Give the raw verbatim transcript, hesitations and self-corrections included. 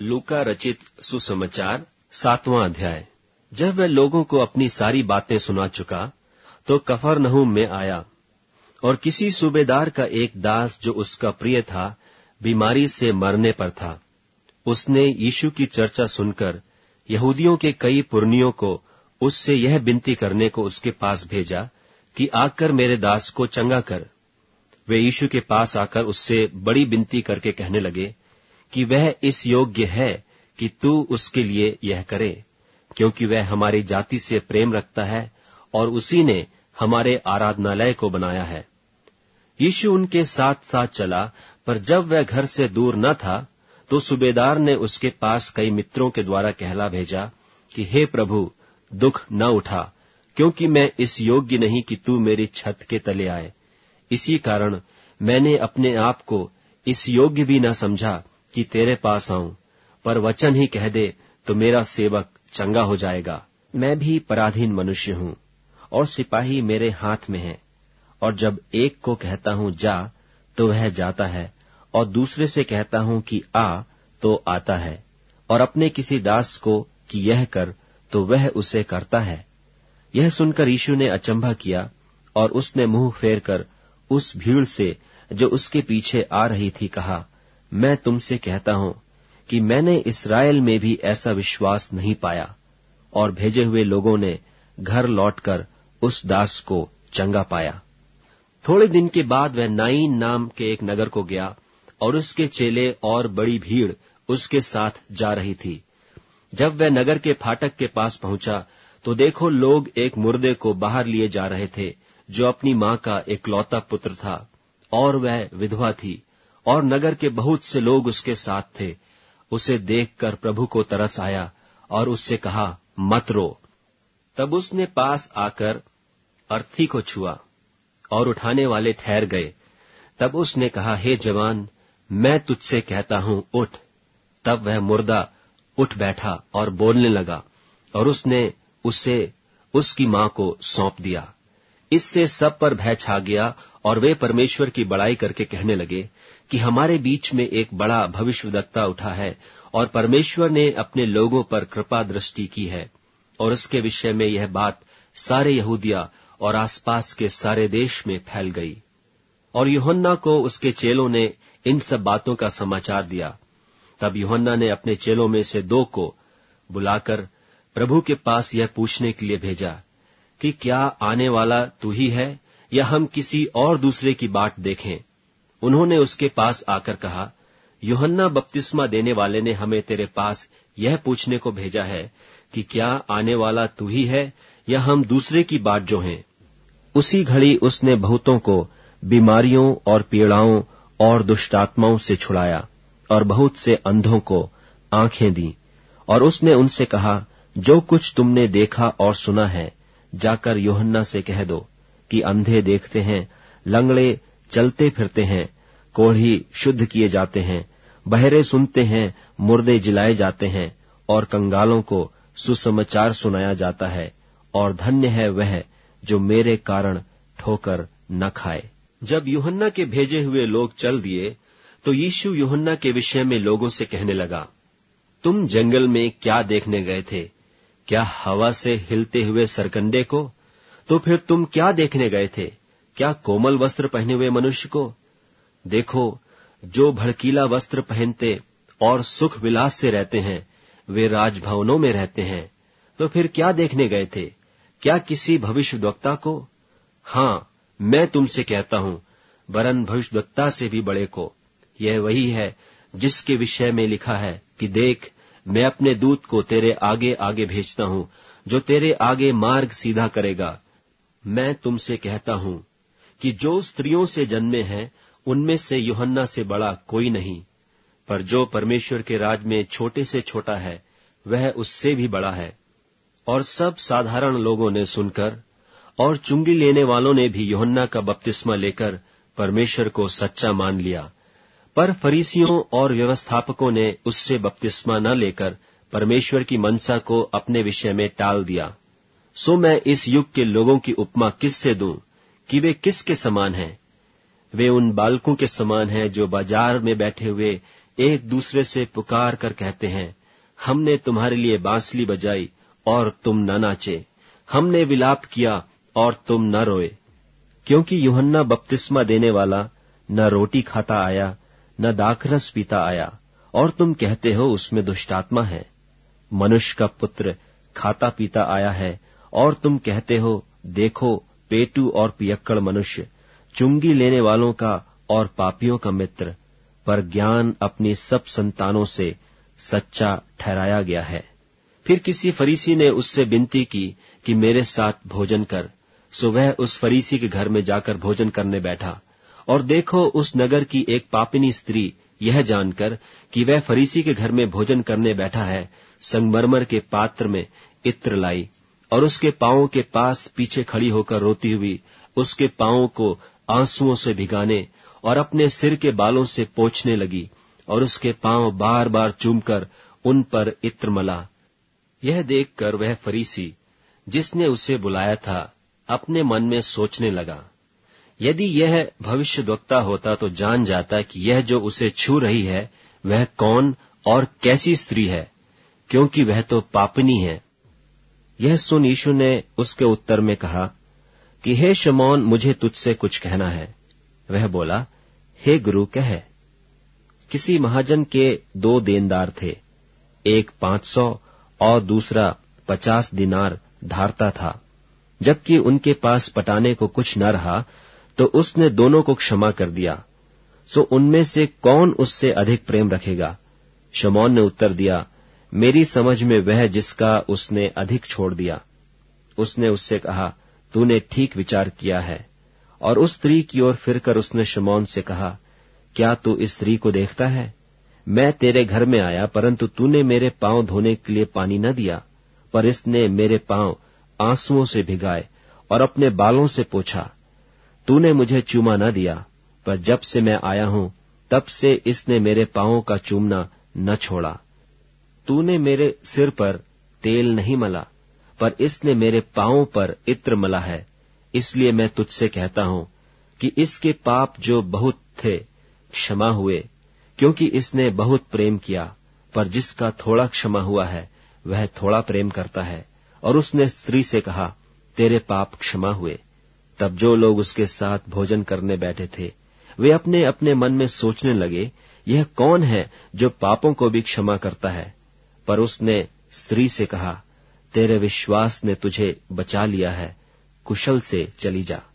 लूका रचित सुसमाचार सातवां अध्याय। जब वह लोगों को अपनी सारी बातें सुना चुका तो कफरनहूम में आया, और किसी सूबेदार का एक दास जो उसका प्रिय था बीमारी से मरने पर था। उसने यीशु की चर्चा सुनकर यहूदियों के कई पुरनियों को उससे यह विनती करने को उसके पास भेजा कि आकर मेरे दास को चंगा कर। वे यीशु के पास आकर उससे बड़ी विनती करके कहने लगे कि वह इस योग्य है कि तू उसके लिए यह करे, क्योंकि वह हमारी जाति से प्रेम रखता है और उसी ने हमारे आराधनालय को बनाया है। यीशु उनके साथ साथ चला, पर जब वह घर से दूर न था तो सूबेदार ने उसके पास कई मित्रों के द्वारा कहला भेजा कि हे प्रभु, दुख न उठा, क्योंकि मैं इस योग्य नहीं कि तू मेरी छत के तले आए। इसी कारण मैंने अपने आप को इस योग्य भी न समझा कि तेरे पास आऊं, पर वचन ही कह दे तो मेरा सेवक चंगा हो जाएगा। मैं भी पराधीन मनुष्य हूं और सिपाही मेरे हाथ में है, और जब एक को कहता हूं जा तो वह जाता है, और दूसरे से कहता हूं कि आ तो आता है, और अपने किसी दास को कि यह कर तो वह उसे करता है। यह सुनकर यीशु ने अचंभा किया, और उसने मुंह फेर कर उस भीड़ से जो उसके पीछे आ रही थी कहा, मैं तुमसे कहता हूं कि मैंने इस्राएल में भी ऐसा विश्वास नहीं पाया। और भेजे हुए लोगों ने घर लौटकर उस दास को चंगा पाया। थोड़े दिन के बाद वह नाइन नाम के एक नगर को गया, और उसके चेले और बड़ी भीड़ उसके साथ जा रही थी। जब वह नगर के फाटक के पास पहुंचा तो देखो, लोग एक मुर्दे को बाहर लिए जा रहे थे, जो अपनी मां का इकलौता पुत्र था, और वह विधवा थी, और नगर के बहुत से लोग उसके साथ थे। उसे देखकर प्रभु को तरस आया और उससे कहा, मत रो। तब उसने पास आकर अर्थी को छुआ, और उठाने वाले ठहर गए। तब उसने कहा, हे जवान, मैं तुझसे कहता हूं, उठ। तब वह मुर्दा उठ बैठा और बोलने लगा, और उसने उसे उसकी मां को सौंप दिया। इससे सब पर भय छा गया, और वे परमेश्वर की बड़ाई करके कहने लगे कि हमारे बीच में एक बड़ा भविष्यद्वक्ता उठा है, और परमेश्वर ने अपने लोगों पर कृपा दृष्टि की है। और उसके विषय में यह बात सारे यहूदिया और आसपास के सारे देश में फैल गई। और यूहन्ना को उसके चेलों ने इन सब बातों का समाचार दिया। तब यूहन्ना ने अपने चेलों में से दो को बुलाकर प्रभु के पास यह पूछने के लिए भेजा कि क्या आने वाला तू ही है, या हम किसी और दूसरे की बाट देखें। उन्होंने उसके पास आकर कहा, यूहन्ना बपतिस्मा देने वाले ने हमें तेरे पास यह पूछने को भेजा है कि क्या आने वाला तू ही है, या हम दूसरे की बाट जो हैं। उसी घड़ी उसने बहुतों को बीमारियों और पीड़ाओं और दुष्टात्माओं से छुड़ाया, और बहुत से अंधों को आंखें दी। और उसने उनसे कहा, जो कुछ तुमने देखा और सुना है, जाकर यूहन्ना से कह दो कि अंधे देखते हैं, लंगड़े चलते फिरते हैं, कोढ़ी शुद्ध किए जाते हैं, बहरे सुनते हैं, मुर्दे जिलाए जाते हैं, और कंगालों को सुसमाचार सुनाया जाता है। और धन्य है वह जो मेरे कारण ठोकर न खाए। जब यूहन्ना के भेजे हुए लोग चल दिए तो यीशु यूहन्ना के विषय में लोगों से कहने लगा, तुम जंगल में क्या देखने गए थे? क्या हवा से हिलते हुए सरकंडे को? तो फिर तुम क्या देखने गए थे? क्या कोमल वस्त्र पहने हुए मनुष्य को? देखो, जो भड़कीला वस्त्र पहनते और सुख विलास से रहते हैं, वे राजभवनों में रहते हैं। तो फिर क्या देखने गए थे? क्या किसी भविष्यद्वक्ता को? हाँ, मैं तुमसे कहता हूं, वरन भविष्यद्वक्ता से भी बड़े को। यह वही है जिसके विषय में लिखा है कि देख, मैं अपने दूत को तेरे आगे आगे भेजता हूं, जो तेरे आगे मार्ग सीधा करेगा। मैं तुमसे कहता हूं कि जो स्त्रियों से जन्मे हैं, उनमें से यूहन्ना से बड़ा कोई नहीं, पर जो परमेश्वर के राज में छोटे से छोटा है, वह उससे भी बड़ा है। और सब साधारण लोगों ने सुनकर और चुंगी लेने वालों ने भी यूहन्ना का बपतिस्मा लेकर परमेश्वर को सच्चा मान लिया। पर फरीसियों और व्यवस्थापकों ने उससे बपतिस्मा न लेकर परमेश्वर की मनसा को अपने विषय में टाल दिया। सो मैं इस युग के लोगों की उपमा किससे दूं कि वे किसके समान हैं? वे उन बालकों के समान हैं जो बाजार में बैठे हुए एक दूसरे से पुकार कर कहते हैं, हमने तुम्हारे लिए बांसुरी बजाई और तुम न नाचे, हमने विलाप किया और तुम न रोए। क्योंकि यूहन्ना बपतिस्मा देने वाला न रोटी खाता आया न दाखरस पीता आया, और तुम कहते हो उसमें दुष्टात्मा है। मनुष्य का पुत्र खाता पीता आया है, और तुम कहते हो देखो पेटू और पियक्कड़ मनुष्य, चुंगी लेने वालों का और पापियों का मित्र। पर ज्ञान अपनी सब संतानों से सच्चा ठहराया गया है। फिर किसी फरीसी ने उससे विनती की कि मेरे साथ भोजन कर। सो वह उस फरीसी के घर में जाकर भोजन करने बैठा। और देखो, उस नगर की एक पापिनी स्त्री यह जानकर कि वह फरीसी के घर में भोजन करने बैठा है, संगमरमर के पात्र में इत्र लाई और उसके पांवों के पास पीछे खड़ी होकर रोती हुई उसके पांवों को आंसुओं से भिगाने और अपने सिर के बालों से पोंछने लगी और उसके पांव बार बार चूमकर उन पर इत्र मला। यह देखकर वह फरीसी जिसने उसे बुलाया था अपने मन में सोचने लगा, यदि यह भविष्यद्वक्ता होता तो जान जाता कि यह जो उसे छू रही है वह कौन और कैसी स्त्री है, क्योंकि वह तो पापिनी है। यह सुन यीशु ने उसके उत्तर में कहा कि हे शमौन, मुझे तुझसे कुछ कहना है। वह बोला, हे गुरु, कह। किसी महाजन के दो देनदार थे, एक पांच सौ और दूसरा पचास दिनार धारता था। जबकि उनके पास पटाने को कुछ न रहा तो उसने दोनों को क्षमा कर दिया। सो उनमें से कौन उससे अधिक प्रेम रखेगा? शमौन ने उत्तर दिया, मेरी समझ में वह जिसका उसने अधिक छोड़ दिया। उसने उससे कहा, तूने ठीक विचार किया है। और उस स्त्री की ओर फिरकर उसने शमौन से कहा, क्या तू इस स्त्री को देखता है? मैं तेरे घर में आया, परंतु तूने मेरे पांव धोने के लिए पानी न दिया, पर इसने मेरे पांव आंसुओं से भिगाए और अपने बालों से पोंछा। तूने मुझे चूमा न दिया, पर जब से मैं आया हूं तब से इसने मेरे पांवों का चूमना न छोड़ा। तूने मेरे सिर पर तेल नहीं मला, पर इसने मेरे पांवों पर इत्र मला है। इसलिए मैं तुझसे कहता हूं कि इसके पाप जो बहुत थे क्षमा हुए, क्योंकि इसने बहुत प्रेम किया। पर जिसका थोड़ा क्षमा हुआ है वह थोड़ा प्रेम करता है। और उसने स्त्री से कहा, तेरे पाप क्षमा हुए। तब जो लोग उसके साथ भोजन करने बैठे थे वे अपने अपने मन में सोचने लगे, यह कौन है जो पापों को भी क्षमा करता है? पर उसने स्त्री से कहा, तेरे विश्वास ने तुझे बचा लिया है, कुशल से चली जा।